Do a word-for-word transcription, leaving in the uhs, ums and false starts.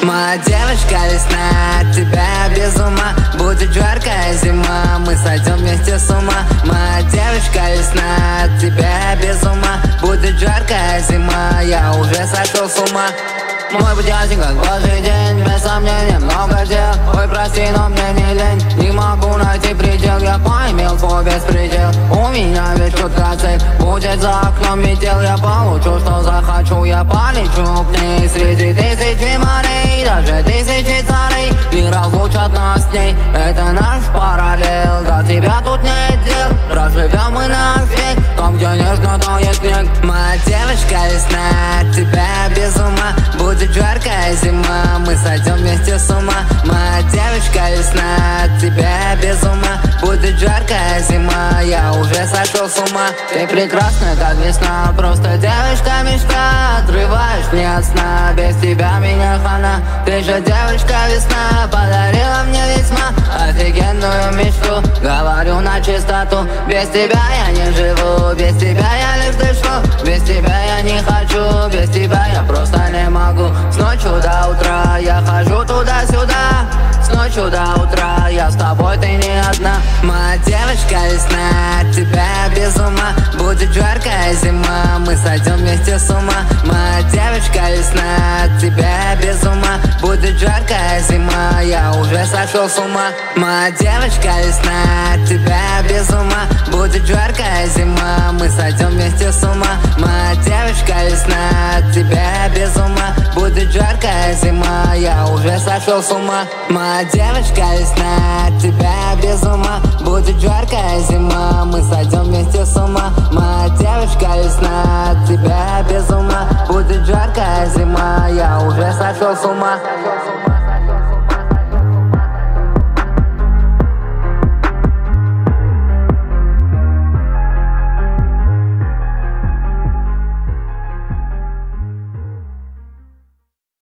Моя девочка весна, от тебя без ума. Будет жаркая зима, мы сойдем вместе с ума. Моя девочка весна, от тебя без ума. Будет жаркая зима, я уже сошел с ума. Мой путь ясен, как божий день, без сомнений много дел. Ой, прости, но мне не лень, не могу найти предел. Я поимел твой беспредел, у меня ведь четкая цель. Будет за окном метел, я получу, что захочу. Я полечу к ней среди тысячи морей, даже тысячи царей. Не разлучат нас с ней, это наш параллель. До тебя тут нет дел, проживем мы наш век, там, где нежно тает снег. Моя девочка весна, от тебя без ума. Будет жаркая зима, мы сойдем вместе с ума. Моя девочка весна, от тебя без ума. Будет жаркая зима, я уже сошел с ума. Ты прекрасна, как весна, просто девочка мечта. Отрываешь мне от сна, без тебя меня хана. Ты же девочка весна, подарила мне весьма офигенную мечту. Говорю на чистоту, без тебя я не живу. Без тебя я лишь дышу, без тебя я не хочу. Без тебя я просто не могу. С ночью до утра я хожу туда-сюда. С ночью до утра я с тобой, ты не одна. Моя девочка весна, от тебя без ума. Будет жаркая зима, мы сойдем вместе с ума. Моя девочка весна, от тебя без ума. Будет жаркая зима, я уже сошел с ума. Моя девочка весна, от тебя без ума. Будет жаркая зима, мы сойдем вместе с ума. Моя девочка весна, от тебя без ума. Будет жаркая зима, я уже сошел с ума. Моя девочка весна, от тебя без ума. Будет жаркая зима, мы сойдем вместе с ума. Моя девочка весна, от тебя без ума. Будет жаркая зима, я уже сошел с ума.